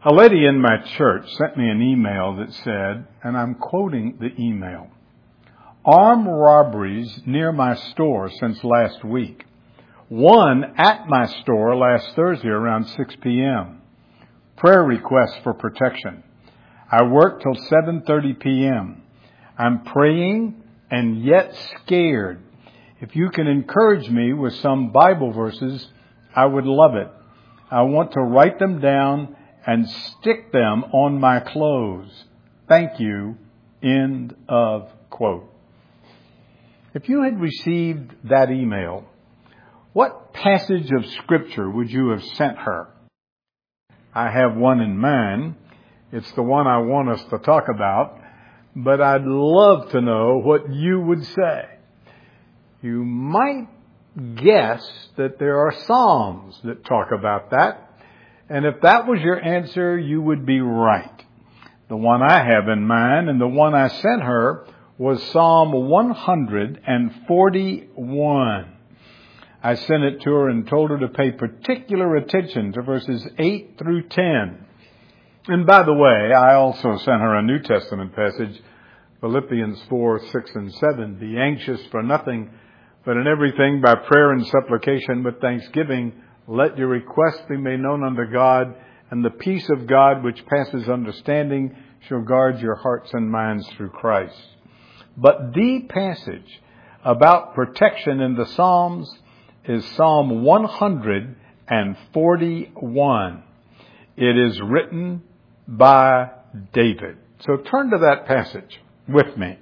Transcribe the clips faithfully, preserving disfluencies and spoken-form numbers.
A lady in my church sent me an email that said, and I'm quoting the email, "Armed robberies near my store since last week. One at my store last Thursday around six p.m. Prayer requests for protection. I work till seven thirty p.m. I'm praying and yet scared. If you can encourage me with some Bible verses, I would love it. I want to write them down and stick them on my clothes. Thank you." End of quote. If you had received that email, what passage of Scripture would you have sent her? I have one in mind. It's the one I want us to talk about, but I'd love to know what you would say. You might guess that there are Psalms that talk about that. And if that was your answer, you would be right. The one I have in mind and the one I sent her was Psalm one forty-one. I sent it to her and told her to pay particular attention to verses eight through ten. And by the way, I also sent her a New Testament passage, Philippians four, six, and seven. "Be anxious for nothing, but in everything by prayer and supplication with thanksgiving, let your requests be made known unto God, and the peace of God which passes understanding shall guard your hearts and minds through Christ." But the passage about protection in the Psalms is Psalm one forty-one. It is written by David. So turn to that passage with me.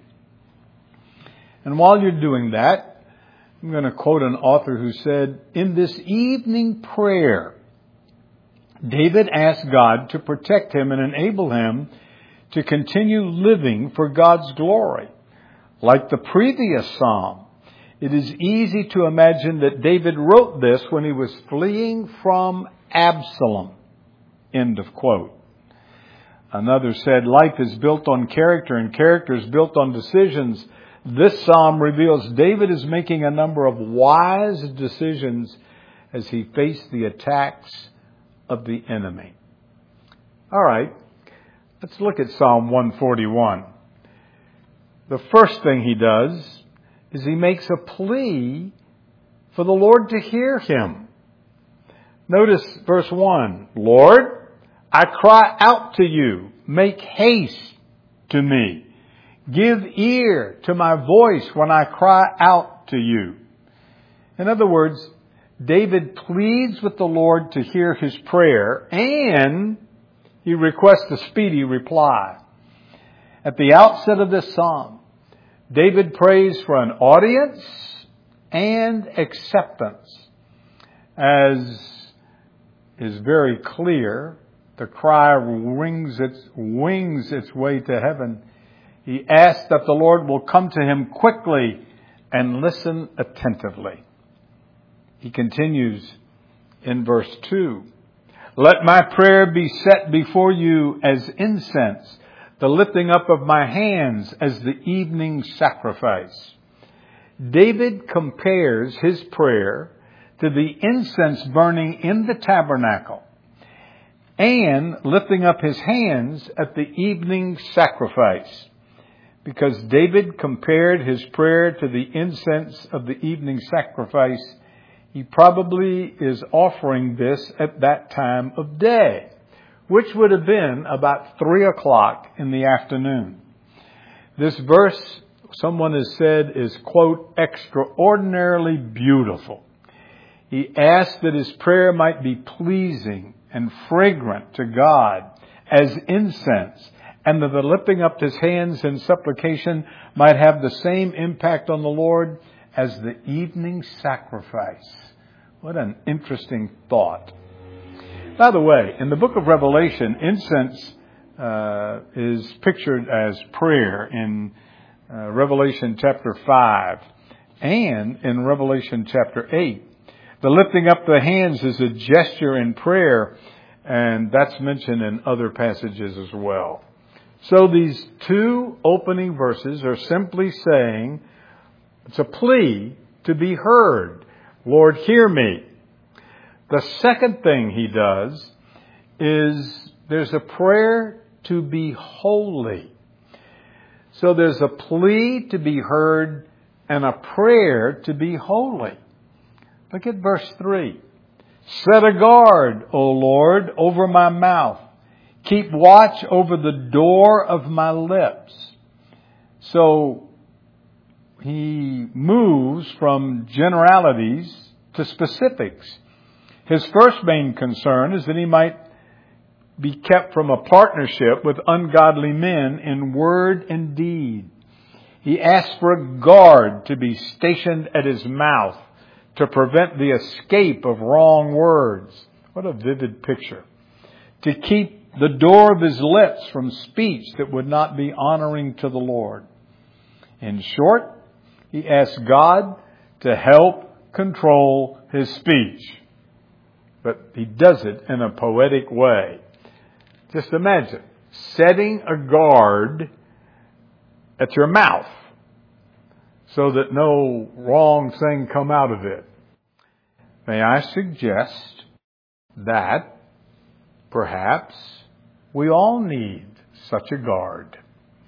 And while you're doing that, I'm going to quote an author who said, "In this evening prayer, David asked God to protect him and enable him to continue living for God's glory. Like the previous psalm, it is easy to imagine that David wrote this when he was fleeing from Absalom." End of quote. Another said, "Life is built on character and character is built on decisions. This psalm reveals David is making a number of wise decisions as he faced the attacks of the enemy." All right, let's look at Psalm one forty-one. The first thing he does is he makes a plea for the Lord to hear him. Notice verse one, "Lord, I cry out to you. Make haste to me. Give ear to my voice when I cry out to you." In other words, David pleads with the Lord to hear his prayer, and he requests a speedy reply. At the outset of this psalm, David prays for an audience and acceptance. As is very clear, the cry wings its, wings its way to heaven. He asks that the Lord will come to him quickly and listen attentively. He continues in verse two. "Let my prayer be set before you as incense, the lifting up of my hands as the evening sacrifice." David compares his prayer to the incense burning in the tabernacle and lifting up his hands at the evening sacrifice. Because David compared his prayer to the incense of the evening sacrifice, he probably is offering this at that time of day, which would have been about three o'clock in the afternoon. This verse, someone has said, is, quote, extraordinarily beautiful. He asked that his prayer might be pleasing and fragrant to God as incense, and that the lifting up his hands in supplication might have the same impact on the Lord as the evening sacrifice. What an interesting thought. By the way, in the book of Revelation, incense uh, is pictured as prayer in uh, Revelation chapter five and in Revelation chapter eight. The lifting up the hands is a gesture in prayer, and that's mentioned in other passages as well. So these two opening verses are simply saying, it's a plea to be heard. Lord, hear me. The second thing he does is there's a prayer to be holy. So there's a plea to be heard and a prayer to be holy. Look at verse three. Set a guard, O Lord, over my mouth. Keep watch over the door of my lips. So he moves from generalities to specifics. His first main concern is that he might be kept from a partnership with ungodly men in word and deed. He asks for a guard to be stationed at his mouth to prevent the escape of wrong words. What a vivid picture. To keep the door of his lips from speech that would not be honoring to the Lord. In short, he asks God to help control his speech. But he does it in a poetic way. Just imagine setting a guard at your mouth so that no wrong thing come out of it. May I suggest that perhaps we all need such a guard.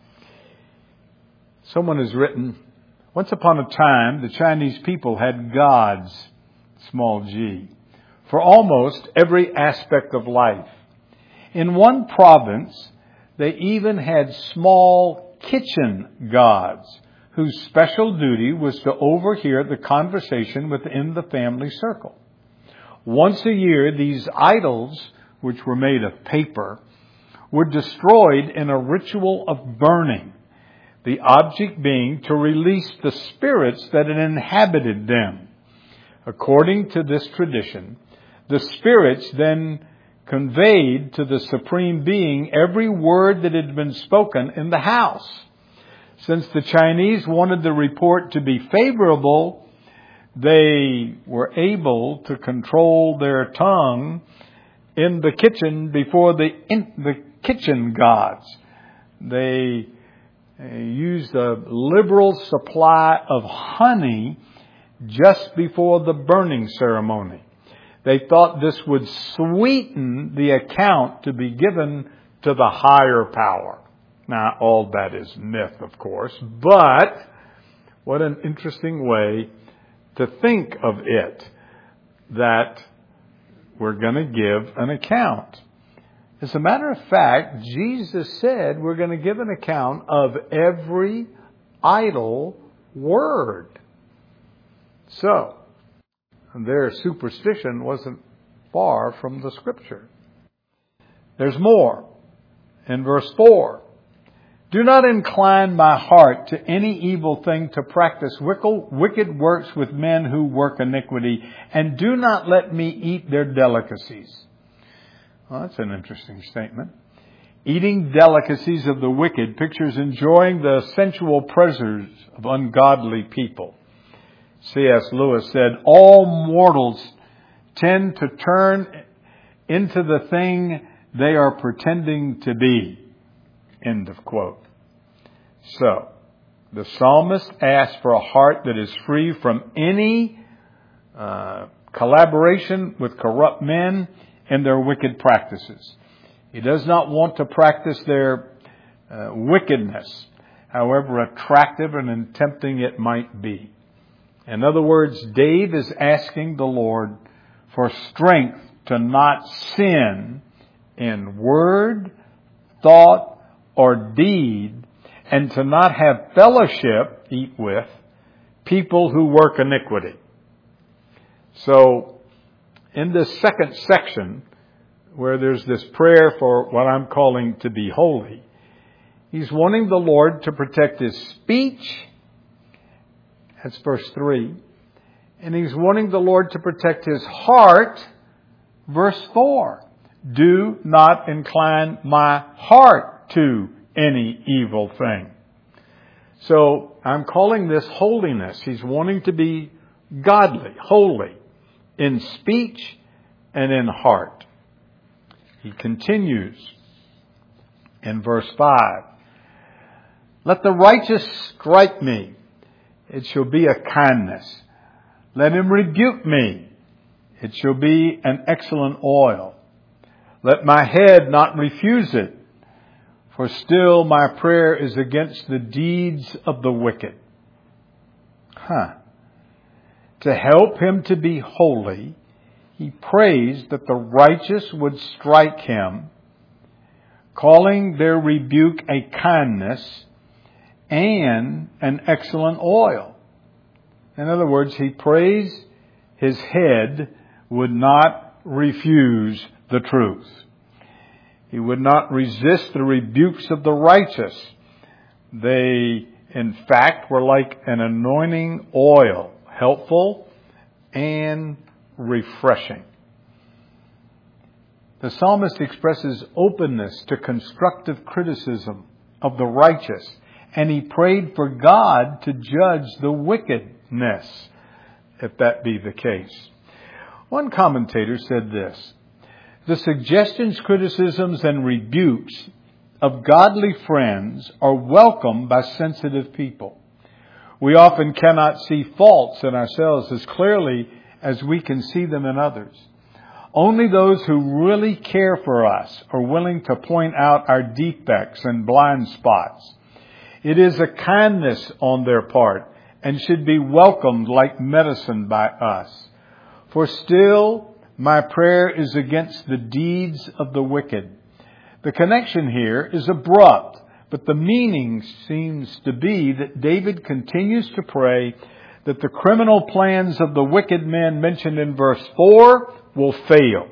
Someone has written, once upon a time, the Chinese people had gods, small g, for almost every aspect of life. In one province, they even had small kitchen gods whose special duty was to overhear the conversation within the family circle. Once a year, these idols, which were made of paper, were destroyed in a ritual of burning, the object being to release the spirits that had inhabited them. According to this tradition, the spirits then conveyed to the Supreme Being every word that had been spoken in the house. Since the Chinese wanted the report to be favorable, they were able to control their tongue in the kitchen before the, in, the kitchen gods. They used a liberal supply of honey just before the burning ceremony. They thought this would sweeten the account to be given to the higher power. Now, all that is myth, of course, but what an interesting way to think of it, that we're going to give an account. As a matter of fact, Jesus said we're going to give an account of every idle word. So, their superstition wasn't far from the Scripture. There's more. In verse four, do not incline my heart to any evil thing to practice wicked works with men who work iniquity, and do not let me eat their delicacies. Well, that's an interesting statement. Eating delicacies of the wicked pictures enjoying the sensual pleasures of ungodly people. C S Lewis said, all mortals tend to turn into the thing they are pretending to be. End of quote. So, the psalmist asks for a heart that is free from any uh, collaboration with corrupt men and their wicked practices. He does not want to practice their uh, wickedness, however attractive and tempting it might be. In other words, Dave is asking the Lord for strength to not sin in word, thought, or deed, and to not have fellowship, eat with, people who work iniquity. So, in this second section, where there's this prayer for what I'm calling to be holy, he's wanting the Lord to protect his speech. That's verse three. And he's wanting the Lord to protect his heart. Verse four. Do not incline my heart to any evil thing. So I'm calling this holiness. He's wanting to be godly, holy, in speech and in heart. He continues in verse five. Let the righteous strike me. It shall be a kindness. Let him rebuke me. It shall be an excellent oil. Let my head not refuse it, for still my prayer is against the deeds of the wicked. Huh. To help him to be holy, he prays that the righteous would strike him, calling their rebuke a kindness and an excellent oil. In other words, he prays his head would not refuse the truth. He would not resist the rebukes of the righteous. They, in fact, were like an anointing oil, helpful and refreshing. The psalmist expresses openness to constructive criticism of the righteous, and he prayed for God to judge the wickedness, if that be the case. One commentator said this: the suggestions, criticisms, and rebukes of godly friends are welcome by sensitive people. We often cannot see faults in ourselves as clearly as we can see them in others. Only those who really care for us are willing to point out our defects and blind spots. It is a kindness on their part and should be welcomed like medicine by us. For still, my prayer is against the deeds of the wicked. The connection here is abrupt, but the meaning seems to be that David continues to pray that the criminal plans of the wicked men mentioned in verse four will fail.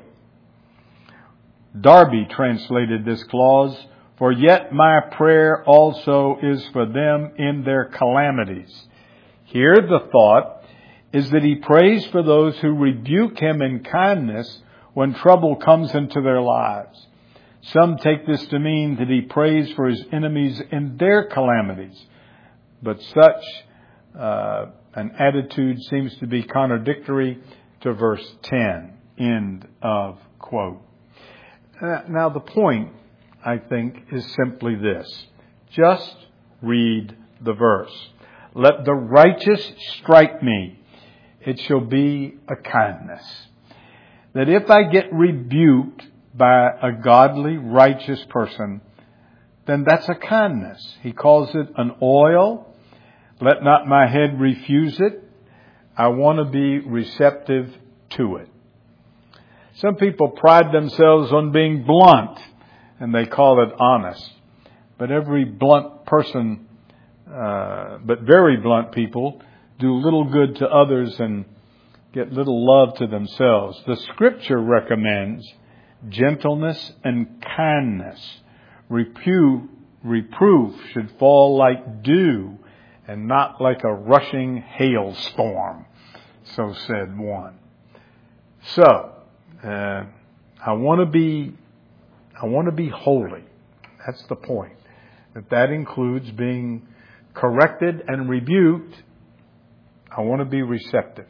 Darby translated this clause, for yet my prayer also is for them in their calamities. Here the thought is that he prays for those who rebuke him in kindness when trouble comes into their lives. Some take this to mean that he prays for his enemies in their calamities. But such uh, an attitude seems to be contradictory to verse ten. End of quote. Uh, now the point, I think, is simply this. Just read the verse. Let the righteous strike me. It shall be a kindness. That if I get rebuked by a godly, righteous person, then that's a kindness. He calls it an oil. Let not my head refuse it. I want to be receptive to it. Some people pride themselves on being blunt, and they call it honest. But every blunt person, uh, but very blunt people, do little good to others and get little love to themselves. The Scripture recommends gentleness and kindness. Repu- reproof should fall like dew and not like a rushing hailstorm. So said one. So, uh, I want to be, I want to be holy. That's the point. That that includes being corrected and rebuked. I want to be receptive.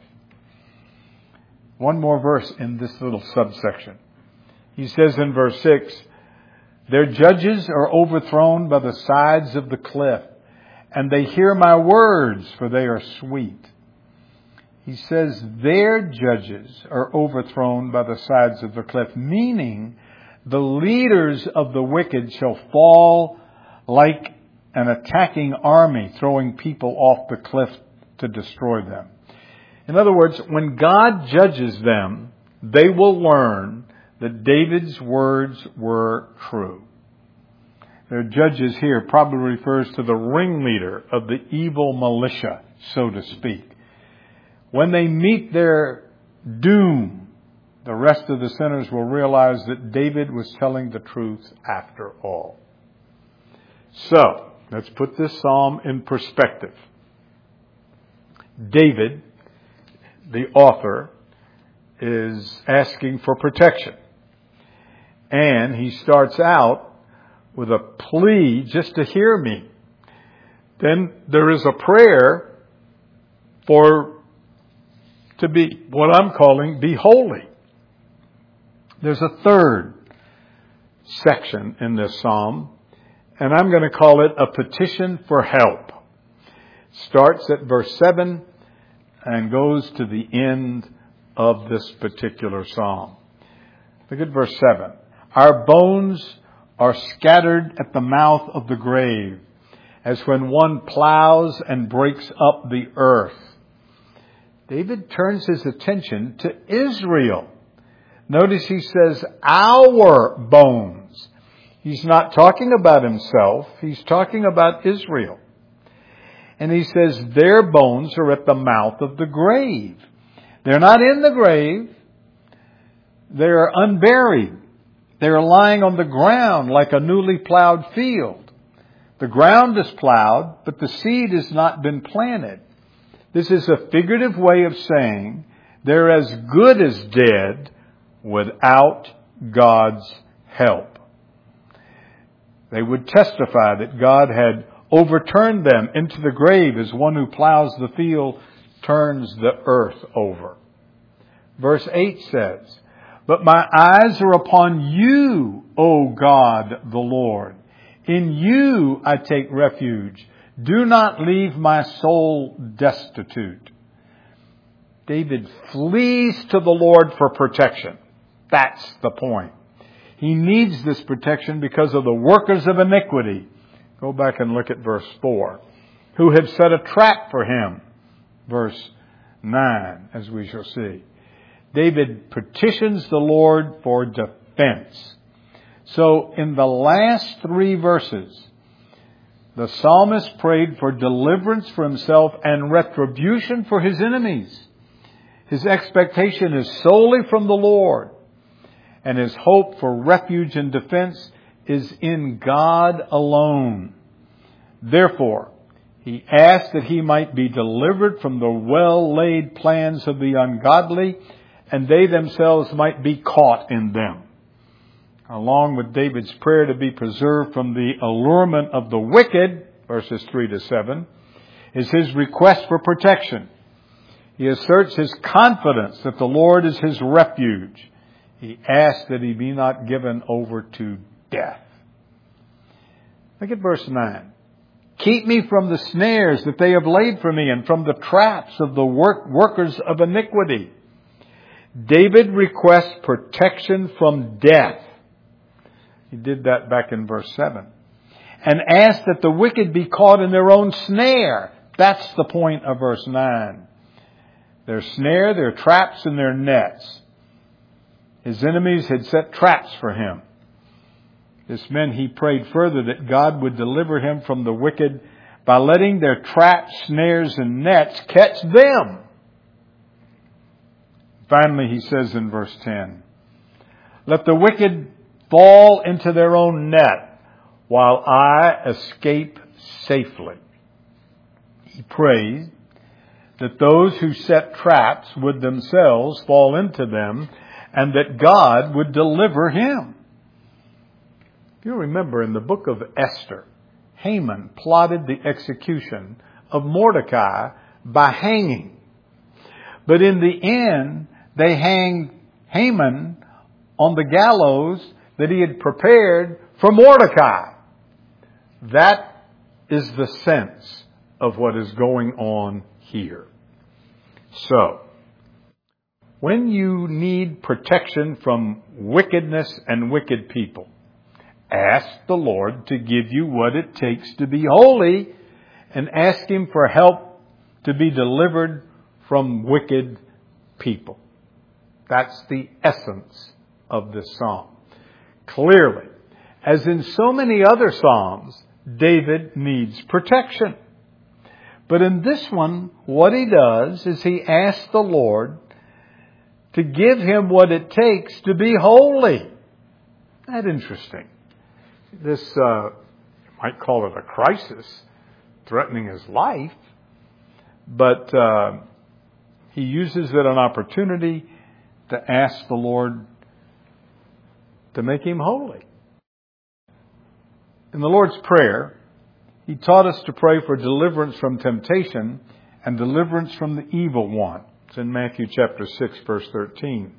One more verse in this little subsection. He says in verse six, their judges are overthrown by the sides of the cliff, and they hear my words, for they are sweet. He says their judges are overthrown by the sides of the cliff, meaning the leaders of the wicked shall fall like an attacking army, throwing people off the cliff to destroy them. In other words, when God judges them, they will learn that David's words were true. Their judges here probably refers to the ringleader of the evil militia, so to speak. When they meet their doom, the rest of the sinners will realize that David was telling the truth after all. So, let's put this psalm in perspective. David, the author, is asking for protection. And he starts out with a plea just to hear me. Then there is a prayer for to be what I'm calling be holy. There's a third section in this psalm, and I'm going to call it a petition for help. Starts at verse seven and goes to the end of this particular psalm. Look at verse seven. Our bones are scattered at the mouth of the grave, as when one plows and breaks up the earth. David turns his attention to Israel. Notice he says, our bones. He's not talking about himself. He's talking about Israel. And he says, their bones are at the mouth of the grave. They're not in the grave. They're unburied. They're lying on the ground like a newly plowed field. The ground is plowed, but the seed has not been planted. This is a figurative way of saying they're as good as dead without God's help. They would testify that God had overturned them into the grave as one who plows the field turns the earth over. Verse eight says, but my eyes are upon you, O God the Lord. In you I take refuge. Do not leave my soul destitute. David flees to the Lord for protection. That's the point. He needs this protection because of the workers of iniquity. Go back and look at verse four. Who have set a trap for him. Verse nine, as we shall see. David petitions the Lord for defense. So in the last three verses, the psalmist prayed for deliverance for himself and retribution for his enemies. His expectation is solely from the Lord, and his hope for refuge and defense is in God alone. Therefore, he asked that he might be delivered from the well-laid plans of the ungodly, and they themselves might be caught in them. Along with David's prayer to be preserved from the allurement of the wicked, verses three to seven, is his request for protection. He asserts his confidence that the Lord is his refuge. He asks that he be not given over to death. Look at verse nine. Keep me from the snares that they have laid for me and from the traps of the work, workers of iniquity. David requests protection from death. He did that back in verse seven. And asks that the wicked be caught in their own snare. That's the point of verse nine. Their snare, their traps, and their nets. His enemies had set traps for him. This meant he prayed further that God would deliver him from the wicked by letting their traps, snares, and nets catch them. Finally, he says in verse ten, let the wicked fall into their own net while I escape safely. He prayed that those who set traps would themselves fall into them and that God would deliver him. If you remember in the book of Esther, Haman plotted the execution of Mordecai by hanging. But in the end, they hanged Haman on the gallows that he had prepared for Mordecai. That is the sense of what is going on here. So, when you need protection from wickedness and wicked people, ask the Lord to give you what it takes to be holy and ask Him for help to be delivered from wicked people. That's the essence of this psalm. Clearly, as in so many other psalms, David needs protection. But in this one, what he does is he asks the Lord to give him what it takes to be holy. Isn't that interesting? This, uh, you might call it a crisis, threatening his life, but uh, he uses it an opportunity to ask the Lord to make him holy. In the Lord's Prayer, He taught us to pray for deliverance from temptation and deliverance from the evil one. It's in Matthew chapter six, verse thirteen.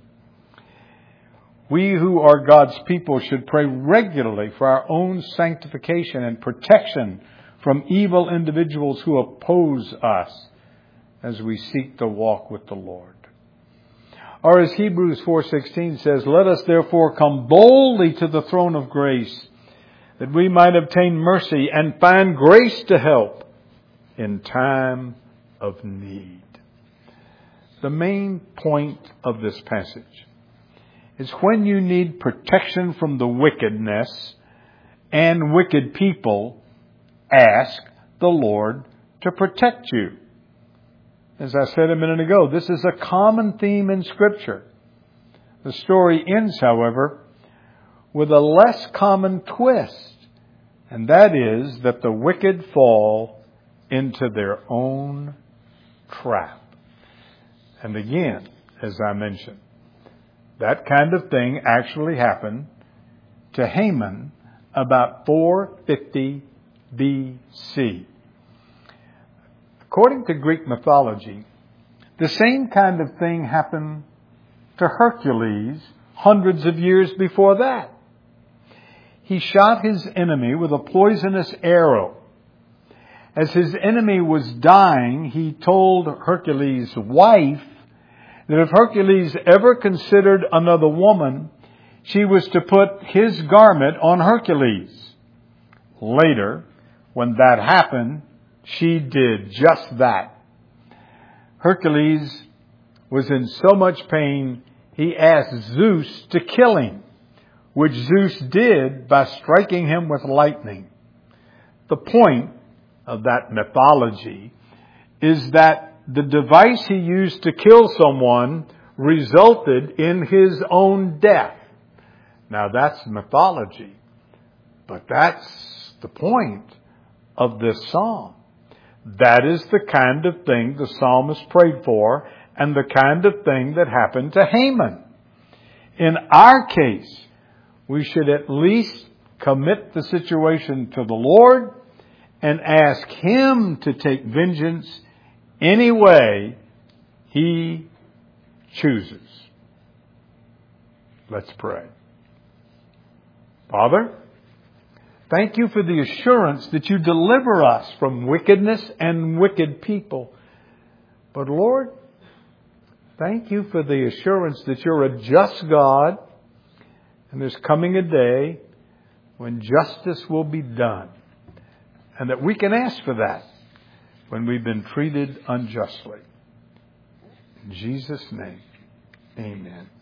We who are God's people should pray regularly for our own sanctification and protection from evil individuals who oppose us as we seek to walk with the Lord. Or as Hebrews four sixteen says, let us therefore come boldly to the throne of grace, that we might obtain mercy and find grace to help in time of need. The main point of this passage is when you need protection from the wickedness and wicked people, ask the Lord to protect you. As I said a minute ago, this is a common theme in Scripture. The story ends, however, with a less common twist, and that is that the wicked fall into their own trap. And again, as I mentioned, that kind of thing actually happened to Haman about four fifty B C. According to Greek mythology, the same kind of thing happened to Hercules hundreds of years before that. He shot his enemy with a poisonous arrow. As his enemy was dying, he told Hercules' wife that if Hercules ever considered another woman, she was to put his garment on Hercules. Later, when that happened, she did just that. Hercules was in so much pain, he asked Zeus to kill him, which Zeus did by striking him with lightning. The point of that mythology is that the device he used to kill someone resulted in his own death. Now that's mythology, but that's the point of this psalm. That is the kind of thing the psalmist prayed for and the kind of thing that happened to Haman. In our case, we should at least commit the situation to the Lord and ask Him to take vengeance any way He chooses. Let's pray. Father, thank you for the assurance that you deliver us from wickedness and wicked people. But Lord, thank you for the assurance that you're a just God, and there's coming a day when justice will be done, and that we can ask for that when we've been treated unjustly. In Jesus' name, amen.